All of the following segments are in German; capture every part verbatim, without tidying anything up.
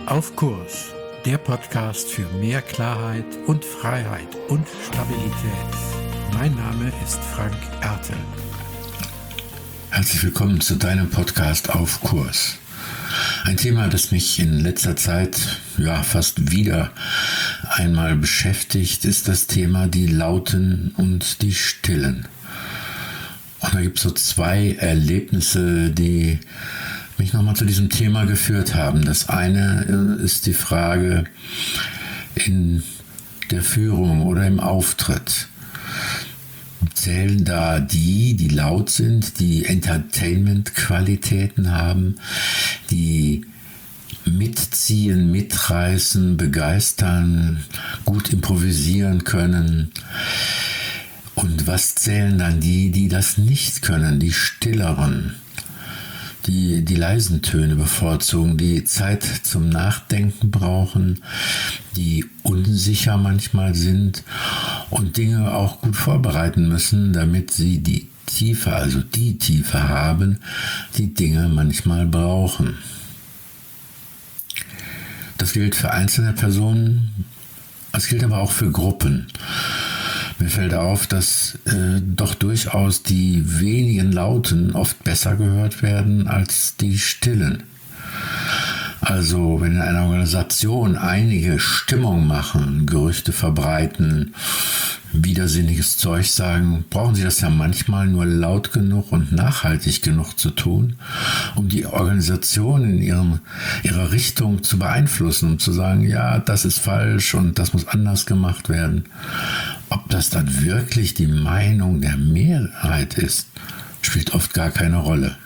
Auf Kurs, der Podcast für mehr Klarheit und Freiheit und Stabilität. Mein Name ist Frank Ertel. Herzlich willkommen zu deinem Podcast Auf Kurs. Ein Thema, das mich in letzter Zeit ja fast wieder einmal beschäftigt, ist das Thema die Lauten und die Stillen. Und da gibt es so zwei Erlebnisse, die mich nochmal zu diesem Thema geführt haben. Das eine ist die Frage in der Führung oder im Auftritt. Zählen da die, die laut sind, die Entertainment-Qualitäten haben, die mitziehen, mitreißen, begeistern, gut improvisieren können? Und was zählen dann die, die das nicht können, die Stilleren? Die, die leisen Töne bevorzugen, die Zeit zum Nachdenken brauchen, die unsicher manchmal sind und Dinge auch gut vorbereiten müssen, damit sie die Tiefe, also die Tiefe haben, die Dinge manchmal brauchen. Das gilt für einzelne Personen, das gilt aber auch für Gruppen. Mir fällt auf, dass äh, doch durchaus die wenigen Lauten oft besser gehört werden als die Stillen. Also wenn in einer Organisation einige Stimmung machen, Gerüchte verbreiten, widersinniges Zeug sagen, brauchen sie das ja manchmal nur laut genug und nachhaltig genug zu tun, um die Organisation in ihrem, ihrer Richtung zu beeinflussen, um zu sagen, ja, das ist falsch und das muss anders gemacht werden. Ob das dann wirklich die Meinung der Mehrheit ist, spielt oft gar keine Rolle.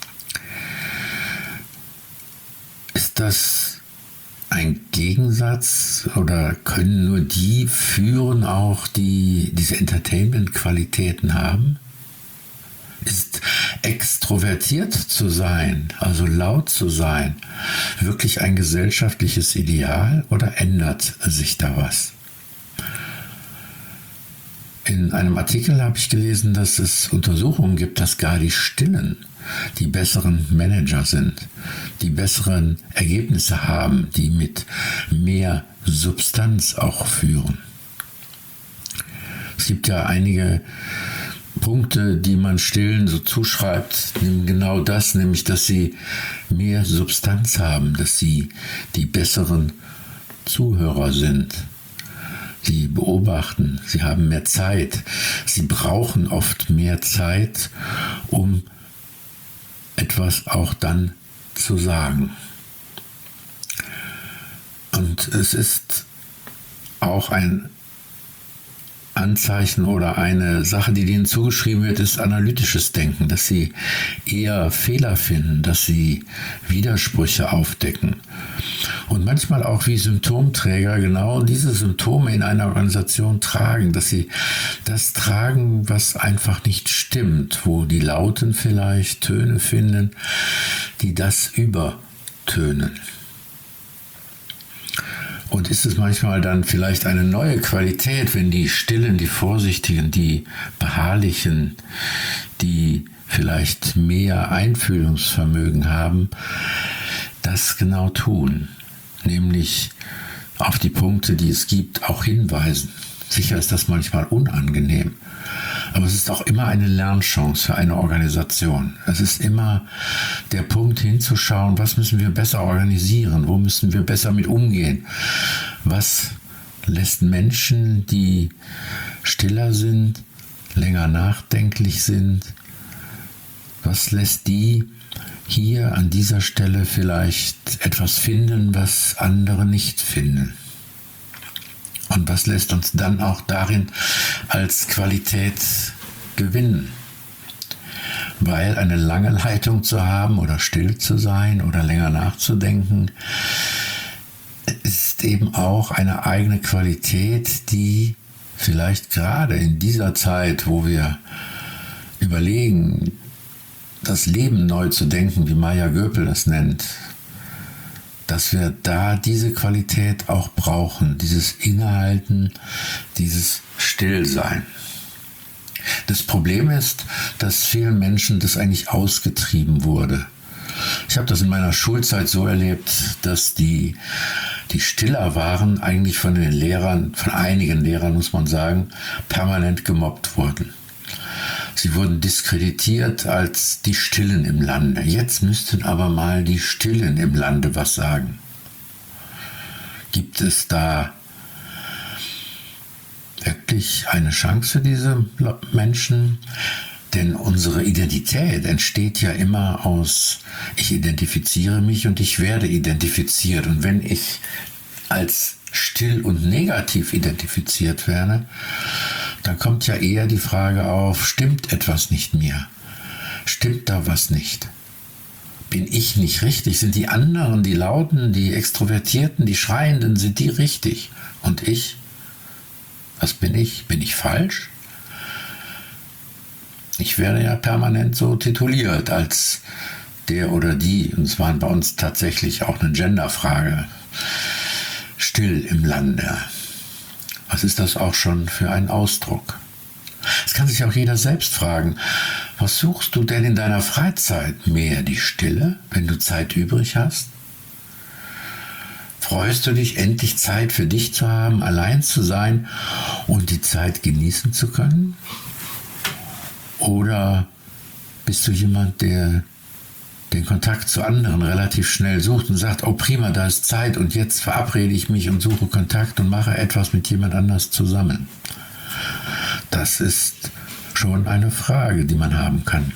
Ist das ein Gegensatz oder können nur die führen auch, die diese Entertainment-Qualitäten haben? Ist extrovertiert zu sein, also laut zu sein, wirklich ein gesellschaftliches Ideal oder ändert sich da was? In einem Artikel habe ich gelesen, dass es Untersuchungen gibt, dass gar die Stillen die besseren Manager sind, die besseren Ergebnisse haben, die mit mehr Substanz auch führen. Es gibt ja einige Punkte, die man Stillen so zuschreibt, genau das, nämlich, dass sie mehr Substanz haben, dass sie die besseren Zuhörer sind. Sie beobachten, sie haben mehr Zeit, sie brauchen oft mehr Zeit, um etwas auch dann zu sagen. Und es ist auch ein Anzeichen oder eine Sache, die denen zugeschrieben wird, ist analytisches Denken, dass sie eher Fehler finden, dass sie Widersprüche aufdecken und manchmal auch wie Symptomträger genau diese Symptome in einer Organisation tragen, dass sie das tragen, was einfach nicht stimmt, wo die Lauten vielleicht Töne finden, die das übertönen. Und ist es manchmal dann vielleicht eine neue Qualität, wenn die Stillen, die Vorsichtigen, die Beharrlichen, die vielleicht mehr Einfühlungsvermögen haben, das genau tun, nämlich auf die Punkte, die es gibt, auch hinweisen. Sicher ist das manchmal unangenehm, aber es ist auch immer eine Lernchance für eine Organisation. Es ist immer der Punkt hinzuschauen, was müssen wir besser organisieren, wo müssen wir besser mit umgehen, was lässt Menschen, die stiller sind, länger nachdenklich sind, was lässt die hier an dieser Stelle vielleicht etwas finden, was andere nicht finden. Und was lässt uns dann auch darin als Qualität gewinnen? Weil eine lange Leitung zu haben oder still zu sein oder länger nachzudenken, ist eben auch eine eigene Qualität, die vielleicht gerade in dieser Zeit, wo wir überlegen, das Leben neu zu denken, wie Maya Göpel das nennt, dass wir da diese Qualität auch brauchen, dieses Innehalten, dieses Stillsein. Das Problem ist, dass vielen Menschen das eigentlich ausgetrieben wurde. Ich habe das in meiner Schulzeit so erlebt, dass die, die Stiller waren, eigentlich von den Lehrern, von einigen Lehrern muss man sagen, permanent gemobbt wurden. Sie wurden diskreditiert als die Stillen im Lande. Jetzt müssten aber mal die Stillen im Lande was sagen. Gibt es da wirklich eine Chance für diese Menschen? Denn unsere Identität entsteht ja immer aus, ich identifiziere mich und ich werde identifiziert. Und wenn ich als still und negativ identifiziert werde, dann kommt ja eher die Frage auf, stimmt etwas nicht mehr? Stimmt da was nicht? Bin ich nicht richtig? Sind die anderen, die Lauten, die Extrovertierten, die Schreienden, sind die richtig? Und ich? Was bin ich? Bin ich falsch? Ich werde ja permanent so tituliert als der oder die, und es war bei uns tatsächlich auch eine Genderfrage, still im Lande. Was ist das auch schon für ein Ausdruck? Es kann sich auch jeder selbst fragen, was suchst du denn in deiner Freizeit? Mehr die Stille, wenn du Zeit übrig hast? Freust du dich, endlich Zeit für dich zu haben, allein zu sein und die Zeit genießen zu können? Oder bist du jemand, der den Kontakt zu anderen relativ schnell sucht und sagt, oh prima, da ist Zeit und jetzt verabrede ich mich und suche Kontakt und mache etwas mit jemand anders zusammen? Das ist schon eine Frage, die man haben kann.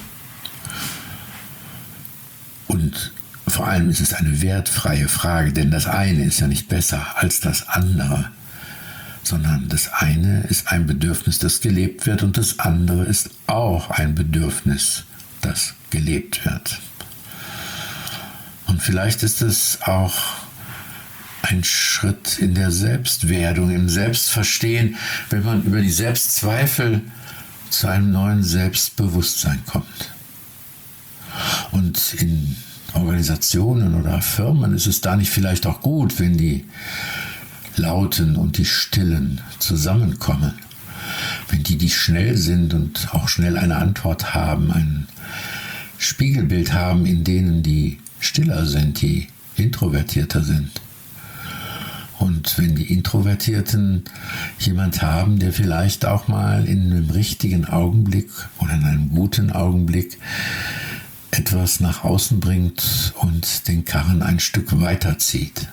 Und vor allem ist es eine wertfreie Frage, denn das eine ist ja nicht besser als das andere, sondern das eine ist ein Bedürfnis, das gelebt wird, und das andere ist auch ein Bedürfnis, das gelebt wird. Und vielleicht ist es auch ein Schritt in der Selbstwerdung, im Selbstverstehen, wenn man über die Selbstzweifel zu einem neuen Selbstbewusstsein kommt. Und in Organisationen oder Firmen ist es da nicht vielleicht auch gut, wenn die Lauten und die Stillen zusammenkommen, wenn die, die schnell sind und auch schnell eine Antwort haben, ein Spiegelbild haben, in denen die stiller sind, die introvertierter sind. Und wenn die Introvertierten jemand haben, der vielleicht auch mal in einem richtigen Augenblick oder in einem guten Augenblick etwas nach außen bringt und den Karren ein Stück weiterzieht.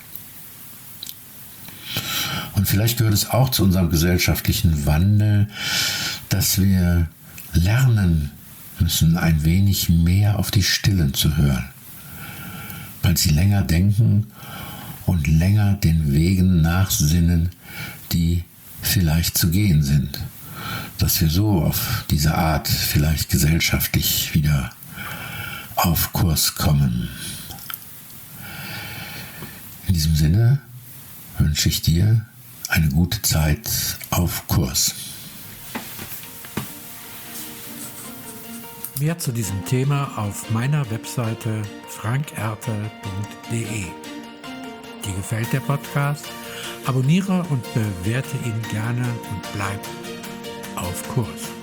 Und vielleicht gehört es auch zu unserem gesellschaftlichen Wandel, dass wir lernen müssen, ein wenig mehr auf die Stillen zu hören, weil sie länger denken und länger den Wegen nachsinnen, die vielleicht zu gehen sind. Dass wir so auf diese Art vielleicht gesellschaftlich wieder auf Kurs kommen. In diesem Sinne wünsche ich dir eine gute Zeit auf Kurs. Mehr zu diesem Thema auf meiner Webseite frank erte punkt de. Dir gefällt der Podcast? Abonniere und bewerte ihn gerne und bleib auf Kurs.